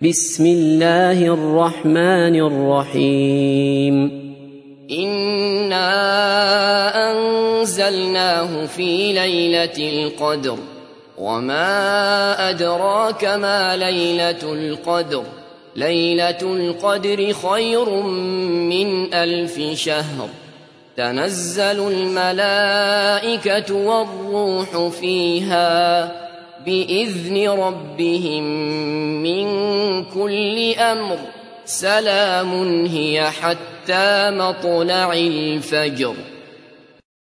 بسم الله الرحمن الرحيم إنا أنزلناه في ليلة القدر وما أدراك ما ليلة القدر ليلة القدر خير من 1000 شهر تنزل الملائكة والروح فيها بإذن ربهم من كل أمر سلام هي حتى مطلع الفجر.